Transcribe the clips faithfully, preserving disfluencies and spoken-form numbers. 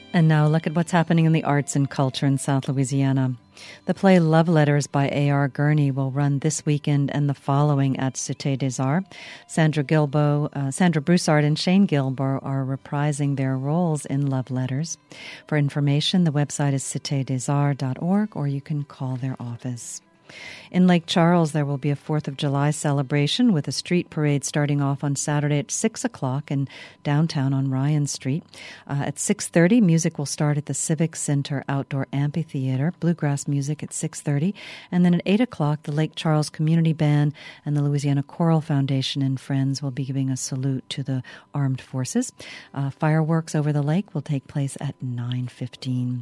And now look at what's happening in the arts and culture in South Louisiana. The play Love Letters by A R Gurney will run this weekend and the following at Cité des Arts. Sandra Gilbo, uh, Sandra Broussard and Shane Gilbo are reprising their roles in Love Letters. For information, the website is cité des arts dot org, or you can call their office. In Lake Charles, there will be a fourth of July celebration with a street parade starting off on Saturday at six o'clock in downtown on Ryan Street. Uh, at six thirty, music will start at the Civic Center Outdoor Amphitheater, bluegrass music at six thirty. And then at eight o'clock, the Lake Charles Community Band and the Louisiana Choral Foundation and Friends will be giving a salute to the armed forces. Uh, fireworks over the lake will take place at nine fifteen.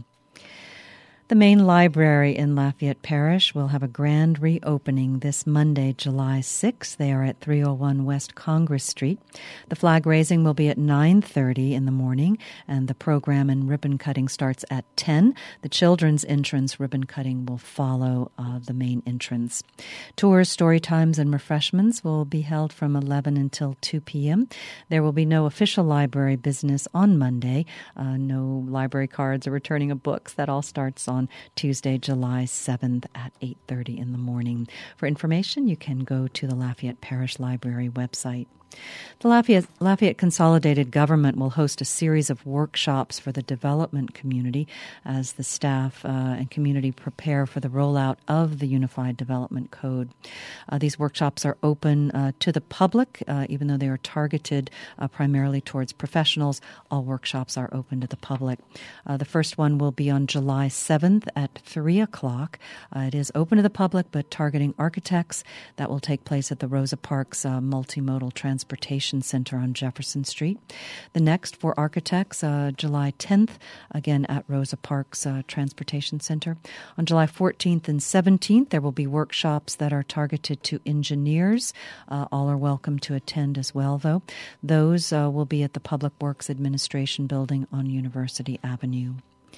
The main library in Lafayette Parish will have a grand reopening this Monday, July sixth. They are at three oh one West Congress Street. The flag raising will be at nine thirty in the morning, and the program and ribbon cutting starts at ten. The children's entrance ribbon cutting will follow uh, the main entrance. Tours, story times, and refreshments will be held from eleven until two p.m. There will be no official library business on Monday, uh, no library cards or returning of books. That all starts on on Tuesday, July seventh at eight thirty in the morning. For information, you can go to the Lafayette Parish Library website. The Lafayette, Lafayette Consolidated Government will host a series of workshops for the development community as the staff uh, and community prepare for the rollout of the Unified Development Code. Uh, these workshops are open uh, to the public, uh, even though they are targeted uh, primarily towards professionals. All workshops are open to the public. Uh, the first one will be on July seventh at three o'clock. Uh, it is open to the public, but targeting architects. That will take place at the Rosa Parks uh, Multimodal Transportation Transportation Center on Jefferson Street. The next for architects, uh, July tenth, again at Rosa Parks uh, Transportation Center. On July fourteenth and seventeenth, there will be workshops that are targeted to engineers. Uh, all are welcome to attend as well, though. Those uh, will be at the Public Works Administration Building on University Avenue.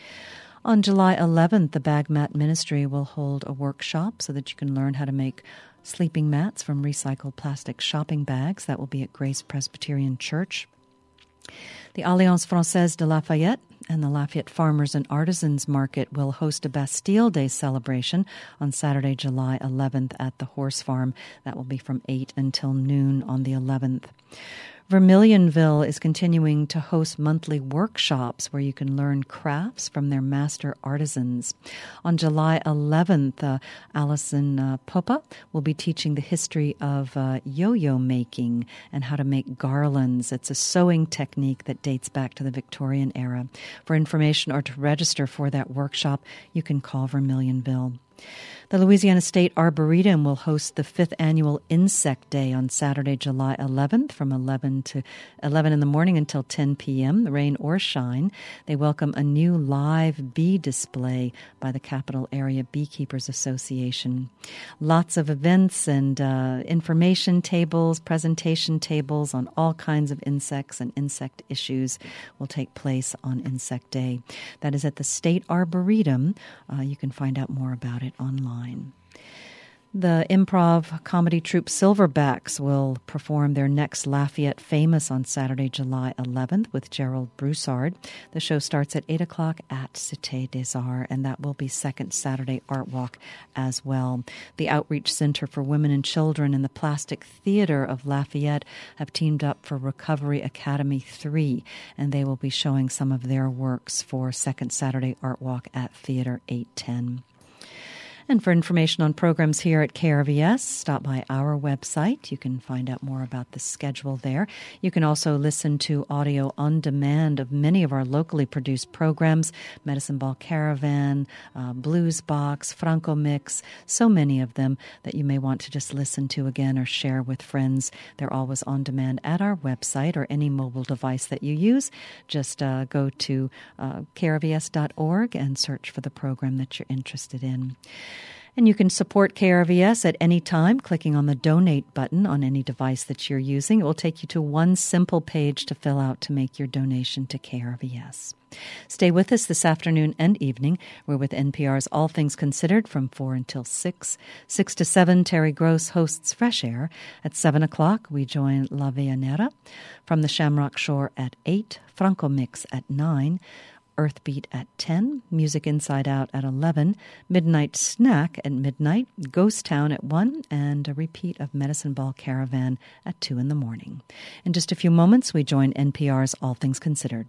On July eleventh, the Bag Mat Ministry will hold a workshop so that you can learn how to make sleeping mats from recycled plastic shopping bags. That will be at Grace Presbyterian Church. The Alliance Française de Lafayette and the Lafayette Farmers and Artisans Market will host a Bastille Day celebration on Saturday, July eleventh at the Horse Farm. That will be from eight until noon on the eleventh. Vermilionville is continuing to host monthly workshops where you can learn crafts from their master artisans. On July eleventh, uh, Allison uh, Popa will be teaching the history of uh, yo-yo making and how to make garlands. It's a sewing technique that dates back to the Victorian era. For information or to register for that workshop, you can call Vermilionville. The Louisiana State Arboretum will host the fifth annual Insect Day on Saturday, July eleventh from eleven to eleven in the morning until ten p.m., rain or shine. They welcome a new live bee display by the Capital Area Beekeepers Association. Lots of events and uh, information tables, presentation tables on all kinds of insects and insect issues will take place on Insect Day. That is at the State Arboretum. Uh, you can find out more about it online. The improv comedy troupe Silverbacks will perform their next Lafayette Famous on Saturday, July eleventh with Gerald Broussard. The show starts at eight o'clock at Cité des Arts, and that will be second Saturday Art Walk as well. The Outreach Center for Women and Children and the Plastic Theater of Lafayette have teamed up for Recovery Academy three, and they will be showing some of their works for second Saturday Art Walk at Theater eight ten. And for information on programs here at K R V S, stop by our website. You can find out more about the schedule there. You can also listen to audio on demand of many of our locally produced programs, Medicine Ball Caravan, uh, Blues Box, Franco Mix, so many of them that you may want to just listen to again or share with friends. They're always on demand at our website or any mobile device that you use. Just uh, go to uh, K R V S dot org and search for the program that you're interested in. And you can support K R V S at any time, clicking on the donate button on any device that you're using. It will take you to one simple page to fill out to make your donation to K R V S. Stay with us this afternoon and evening. We're with N P R's All Things Considered from four until six. six to seven, Terry Gross hosts Fresh Air. At seven o'clock, we join La Villanera. From the Shamrock Shore at eight, Franco Mix at nine. Earthbeat at ten, Music Inside Out at eleven, Midnight Snack at midnight, Ghost Town at one, and a repeat of Medicine Ball Caravan at two in the morning. In just a few moments, we join N P R's All Things Considered.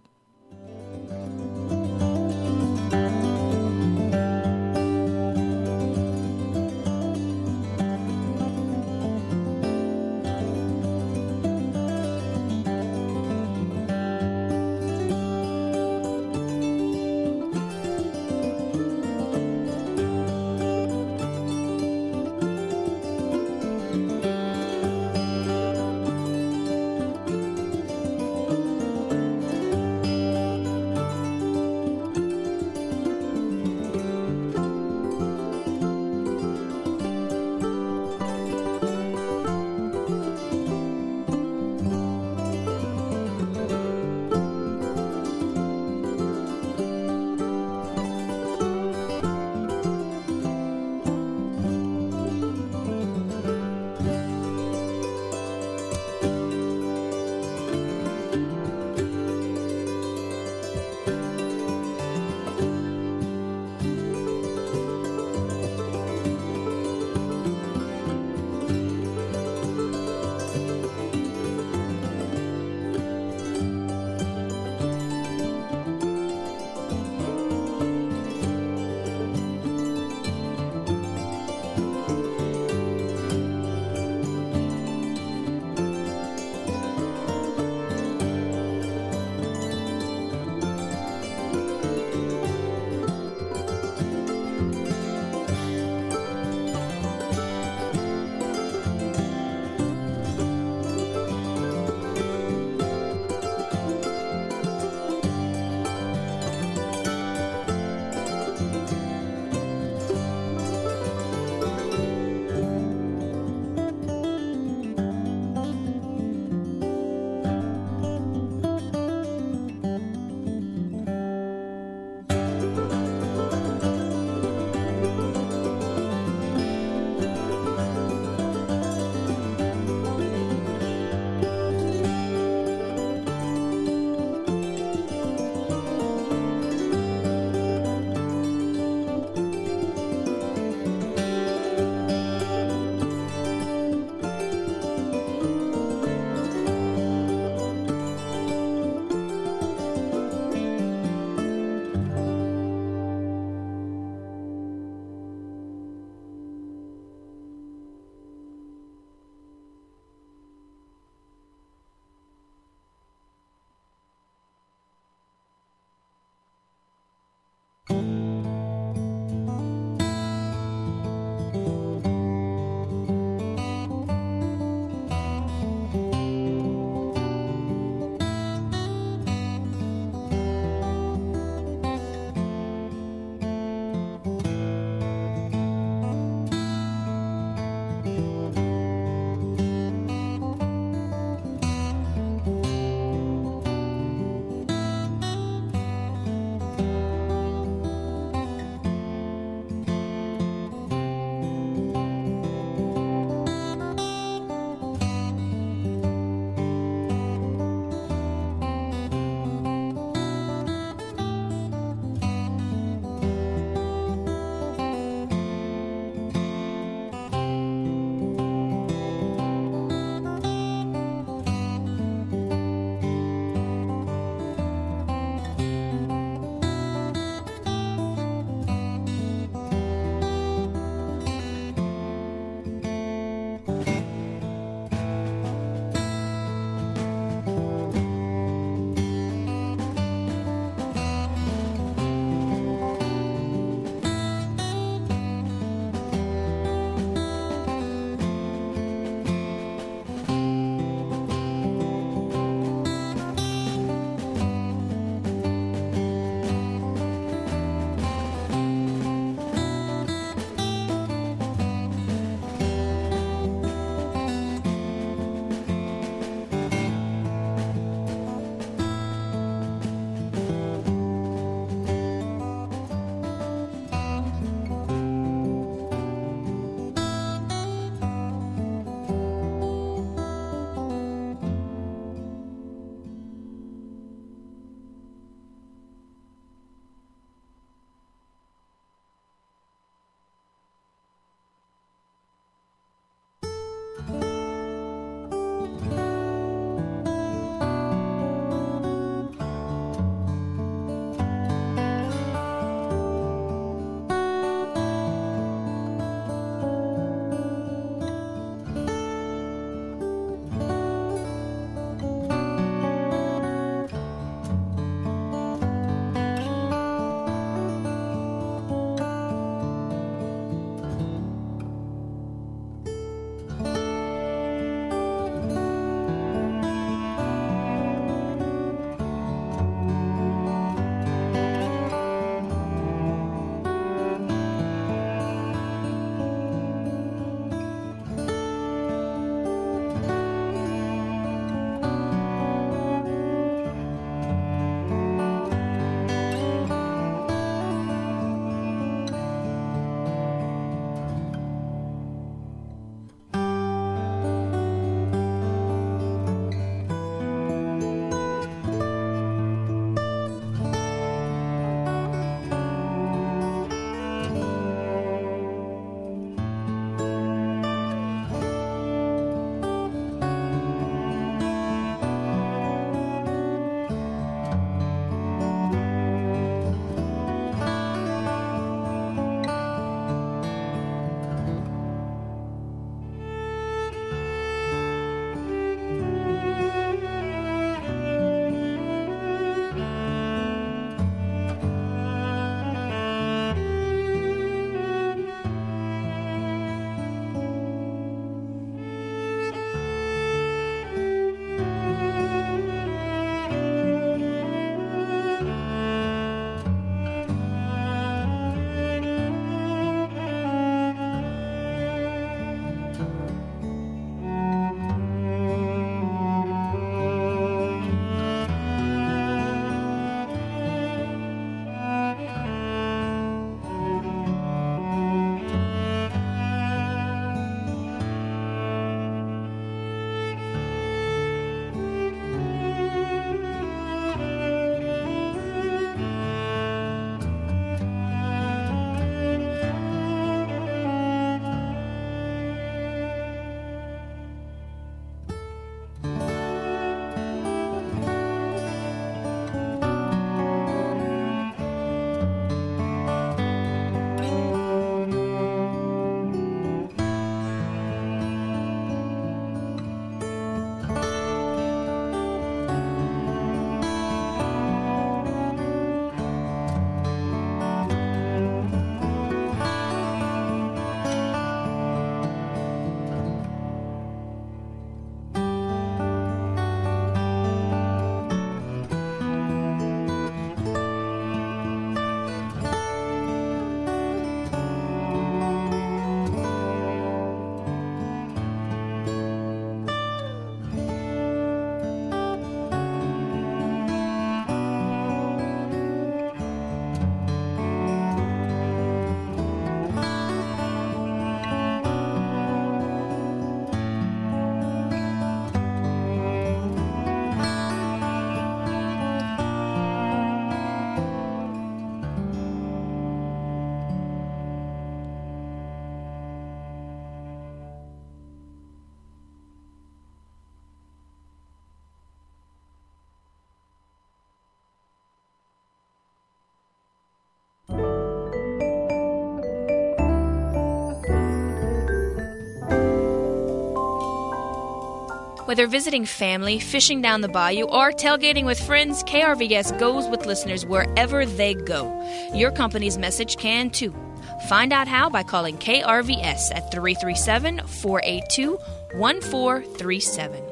Whether visiting family, fishing down the bayou, or tailgating with friends, K R V S goes with listeners wherever they go. Your company's message can too. Find out how by calling K R V S at three three seven, four eight two, one four three seven.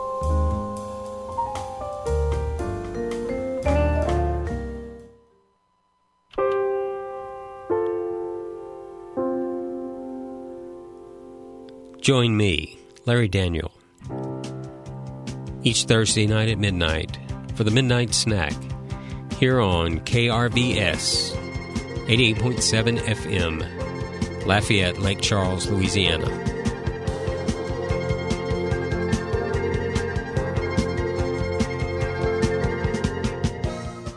Join me, Larry Daniel, each Thursday night at midnight for the Midnight Snack here on K R V S eighty-eight point seven F M, Lafayette, Lake Charles, Louisiana.